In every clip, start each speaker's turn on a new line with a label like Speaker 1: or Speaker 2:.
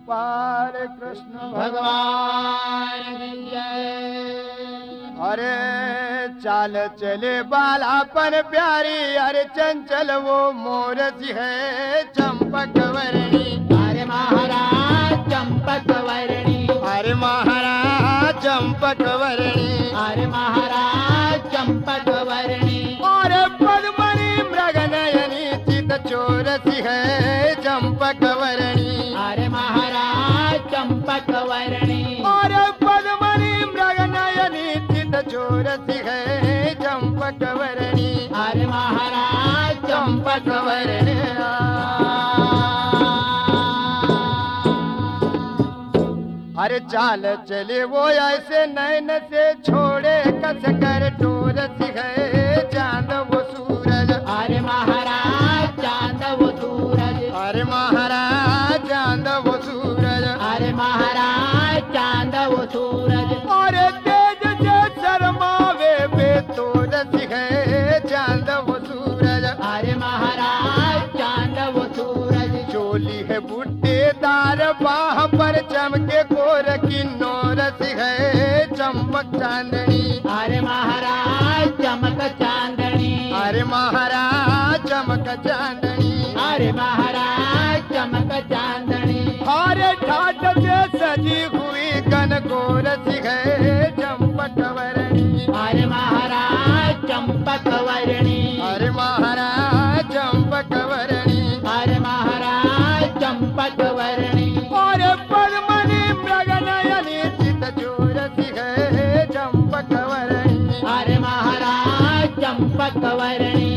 Speaker 1: गोपाल कृष्ण भगवान की जय। अरे चाल चले बालापन प्यारी, अरे चंचल वो मोर सी है चंपक वर्णी।
Speaker 2: अरे महाराज चंपक वर्णी,
Speaker 1: अरे महाराज चंपक वर्णी,
Speaker 2: अरे महाराज चंपक वर्णी।
Speaker 1: और पद्मनी मृग नयनी चित चोर सी है चंपक वर्णी।
Speaker 2: अरे महाराज चंपक वर्णी,
Speaker 1: और पद्मनी मृग नयनी चित चोर सी है चंपक वर्णी।
Speaker 2: अरे महाराज चंपक वर्णी।
Speaker 1: अरे चाल चले वो ऐसे नैन से छोड़े कस कर टोर सी है चांद वो सूरज।
Speaker 2: अरे महाराज चांद वो सूरज,
Speaker 1: अरे महाराज चांद वो सूरज।
Speaker 2: अरे महाराज चांद वो सूरज।
Speaker 1: और तेज से शर्मावे बेतोर सी है चांद वो सूरज।
Speaker 2: अरे महाराज चांद वो सूरज।
Speaker 1: चोली है बुट्टेदार बाह पर चमके कोर किन्नौर सी है चमक चांदनी।
Speaker 2: अरे महाराज चमक चांदनी,
Speaker 1: अरे महाराज चमक चांदनी।
Speaker 2: अरे महाराज चमक चांदनी।
Speaker 1: हरे ठाट से सजी हुई गन गोर सी है चंपक वर्णी।
Speaker 2: अरे महाराज चंपक वर्णी,
Speaker 1: अरे महाराज चंपक वर्णी।
Speaker 2: अरे महाराज चंपक वर्णी।
Speaker 1: और पद्मनी मृग नयनी चित चोर सी है चंपक वर्णी।
Speaker 2: अरे महाराज चंपक वर्णी।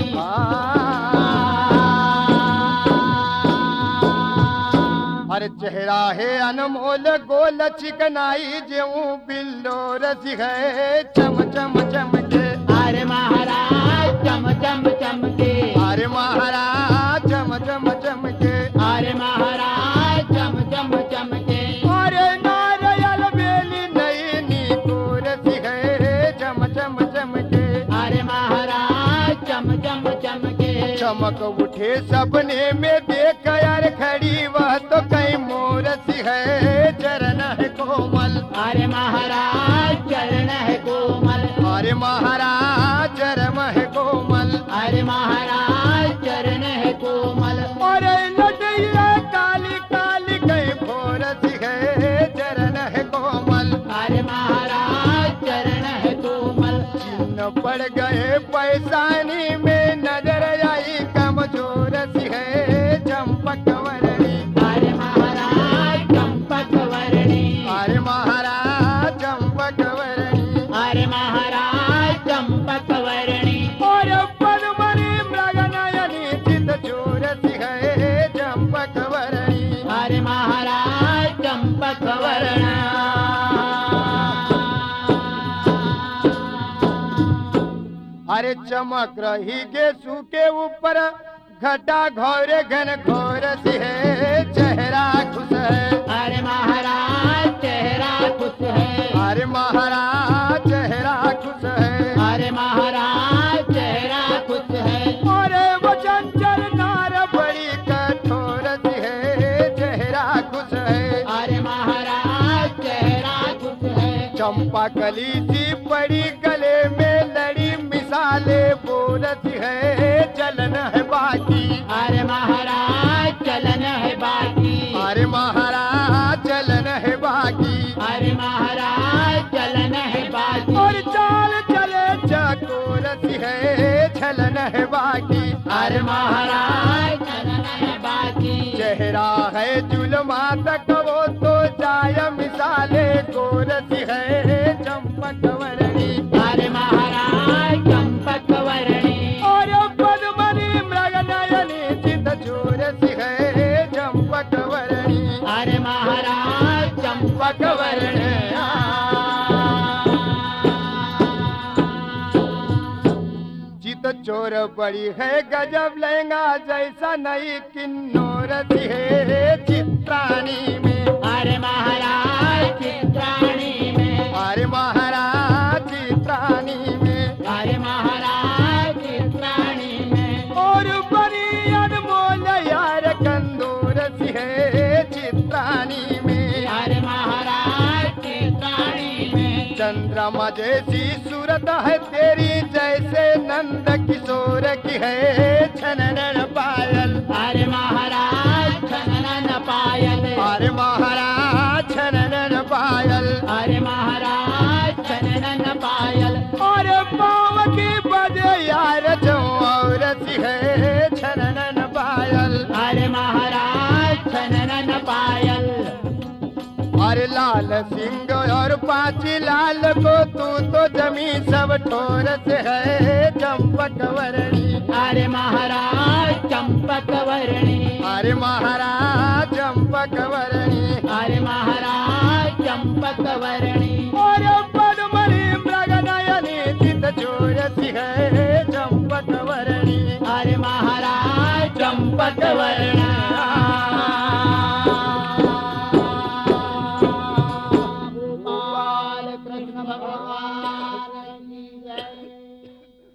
Speaker 1: अरे चेहरा है अनमोल गोल चिकनाई जेऊ बिल्लो रसी है चम चम चमके।
Speaker 2: अरे महाराज चम चम चमके,
Speaker 1: अरे महाराज चम चम चमके।
Speaker 2: अरे महाराज चम चम चमके।
Speaker 1: अरे नारियल बेली नई नी को रसी है चम चम चमके।
Speaker 2: अरे महाराज चम चम चमके।
Speaker 1: चमक उठे सपने में देख यार खड़ी वह तो कहीं मोर सी है चरण है कोमल।
Speaker 2: अरे महाराज चरण है कोमल,
Speaker 1: अरे महाराज चरण है कोमल।
Speaker 2: अरे महाराज चरण है कोमल।
Speaker 1: और लटैया काली काली कहीं भोर सी है चरण है कोमल।
Speaker 2: अरे महाराज चरण है कोमल।
Speaker 1: चिन्ह पड़ गए पैसानी में नजर आई कमजोर सी है चंपक वर्णी।
Speaker 2: अरे महाराज चंपक वर्णी,
Speaker 1: अरे महाराज चंपक वर्णी।
Speaker 2: अरे महाराज चंपक वर्णी।
Speaker 1: और पद्मनी मृग नयनी चित चोर सी है चंपक वर्णी।
Speaker 2: अरे महाराज चंपक वर्णी।
Speaker 1: अरे चमक रही गेसू के ऊपर घटा घोर घन घोर सी है चेहरा खुश है।
Speaker 2: अरे महाराज चेहरा खुश है,
Speaker 1: अरे महाराज चेहरा खुश है।
Speaker 2: अरे महाराज चेहरा खुश है।
Speaker 1: और वो चंचल नार बड़ी कठोर सी है चेहरा खुश है।
Speaker 2: अरे महाराज चेहरा खुश है।
Speaker 1: चंपा कली सी पड़ी गले में लड़ी मिसाले बोलती है चलन है बाकी।
Speaker 2: अरे महाराज चलन है बाकी,
Speaker 1: अरे महाराज चलन है बाकी।
Speaker 2: अरे महाराज चलन है बाकी।
Speaker 1: और चाल चले चकोर सी है छलन है बाकी।
Speaker 2: अरे महाराज चलन है बाकी।
Speaker 1: चेहरा है जुलमा तक वो तो जाय मिसाले गोर सी है चंपक वर्णी।
Speaker 2: अरे महाराज चंपक वर्णी।
Speaker 1: और पद्मनी मृग नयनी चित चोर सी है चंपक वर्णी।
Speaker 2: अरे महाराज चंपक वर्णी।
Speaker 1: चित चोर बड़ी है गजब लहंगा जैसा नई किन्नौर सी है चित्राणी में।
Speaker 2: अरे महाराज चित्राणी में,
Speaker 1: अरे महाराज चित्राणी में।
Speaker 2: अरे महाराज चित्राणी में।
Speaker 1: और बड़ी अनमोल यार कंदूर सी है चित्राणी में। चंद्रमा जैसी सूरत है तेरी, जैसे नंद किशोर की है छनन पायल।
Speaker 2: अरे महाराज छनन पायल,
Speaker 1: अरे महाराज छनन पायल।
Speaker 2: अरे महाराज छनन पायल।
Speaker 1: अरे पाँव की बजे यार जो औरत है छनन पायल।
Speaker 2: अरे महाराज छनन पायल।
Speaker 1: अरे लाल सिंह और पांची लाल को तू तो जमी सब ठोर से है चंपक वर्णी।
Speaker 2: अरे महाराज चंपक वर्णी,
Speaker 1: अरे महाराज चंपक वर्णी।
Speaker 2: अरे महाराज चंपक वर्णी।
Speaker 1: और पद्मनी मृग नयनी चित चोर सी है चंपक वर्णी।
Speaker 2: अरे महाराज चंपक वर्णी। गोपाल कृष्ण भगवान